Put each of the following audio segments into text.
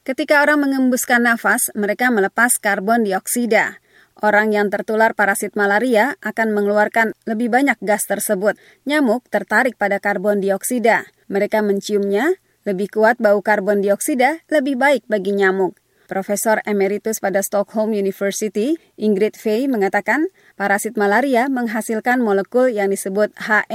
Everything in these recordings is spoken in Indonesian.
Ketika orang mengembuskan nafas, mereka melepas karbon dioksida. Orang yang tertular parasit malaria akan mengeluarkan lebih banyak gas tersebut. Nyamuk tertarik pada karbon dioksida. Mereka menciumnya, lebih kuat bau karbon dioksida, lebih baik bagi nyamuk. Profesor Emeritus pada Stockholm University, Ingrid Fey, mengatakan parasit malaria menghasilkan molekul yang disebut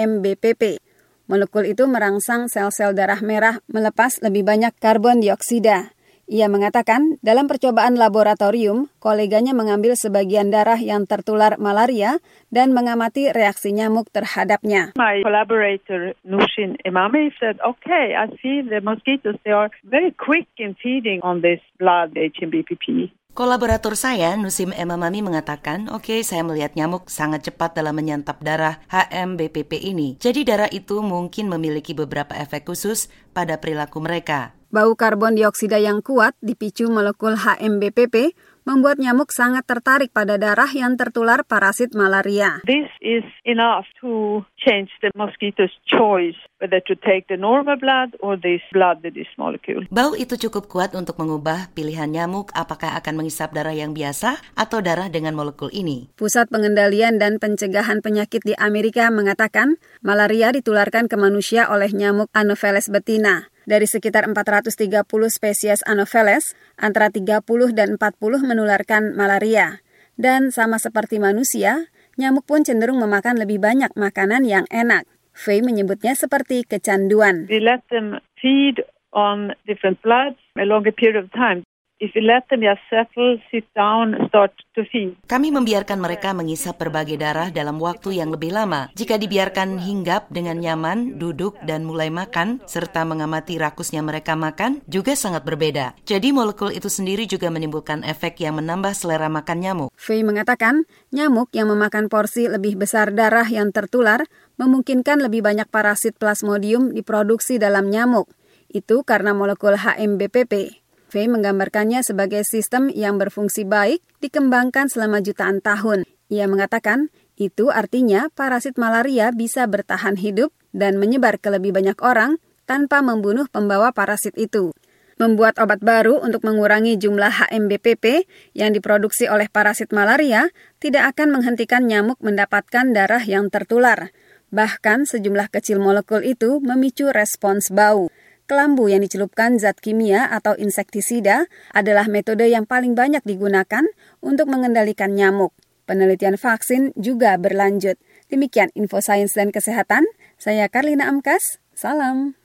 HMBPP. Molekul itu merangsang sel-sel darah merah melepas lebih banyak karbon dioksida. Ia mengatakan, dalam percobaan laboratorium, koleganya mengambil sebagian darah yang tertular malaria dan mengamati reaksi nyamuk terhadapnya. My collaborator, Nushin Emami, said, okay, I see the mosquitoes, they are very quick in feeding on this blood HMBPP. Kolaborator saya, Nusim Emamami, mengatakan, oke, saya melihat nyamuk sangat cepat dalam menyantap darah HMBPP ini. Jadi darah itu mungkin memiliki beberapa efek khusus pada perilaku mereka. Bau karbon dioksida yang kuat dipicu molekul HMBPP membuat nyamuk sangat tertarik pada darah yang tertular parasit malaria. This is enough to change the mosquito's choice whether to take the normal blood or this blood with this molecule. Bau itu cukup kuat untuk mengubah pilihan nyamuk apakah akan menghisap darah yang biasa atau darah dengan molekul ini. Pusat Pengendalian dan Pencegahan Penyakit di Amerika mengatakan malaria ditularkan ke manusia oleh nyamuk Anopheles betina. Dari sekitar 430 spesies Anopheles, antara 30 dan 40 menularkan malaria. Dan sama seperti manusia, nyamuk pun cenderung memakan lebih banyak makanan yang enak. Fey menyebutnya seperti kecanduan. We let them feed on different bloods a longer period of time. If we let them just settle, sit down, start to feed. Kami membiarkan mereka mengisap berbagai darah dalam waktu yang lebih lama. Jika dibiarkan hinggap dengan nyaman, duduk dan mulai makan, serta mengamati rakusnya mereka makan, juga sangat berbeda. Jadi molekul itu sendiri juga menimbulkan efek yang menambah selera makan nyamuk. Fey mengatakan, nyamuk yang memakan porsi lebih besar darah yang tertular memungkinkan lebih banyak parasit plasmodium diproduksi dalam nyamuk. Itu karena molekul HMBPP. Fey menggambarkannya sebagai sistem yang berfungsi baik dikembangkan selama jutaan tahun. Ia mengatakan, itu artinya parasit malaria bisa bertahan hidup dan menyebar ke lebih banyak orang tanpa membunuh pembawa parasit itu. Membuat obat baru untuk mengurangi jumlah HMBPP yang diproduksi oleh parasit malaria tidak akan menghentikan nyamuk mendapatkan darah yang tertular. Bahkan sejumlah kecil molekul itu memicu respons bau. Kelambu yang dicelupkan zat kimia atau insektisida adalah metode yang paling banyak digunakan untuk mengendalikan nyamuk. Penelitian vaksin juga berlanjut. Demikian Info Sains dan Kesehatan. Saya Karlina Amkas. Salam.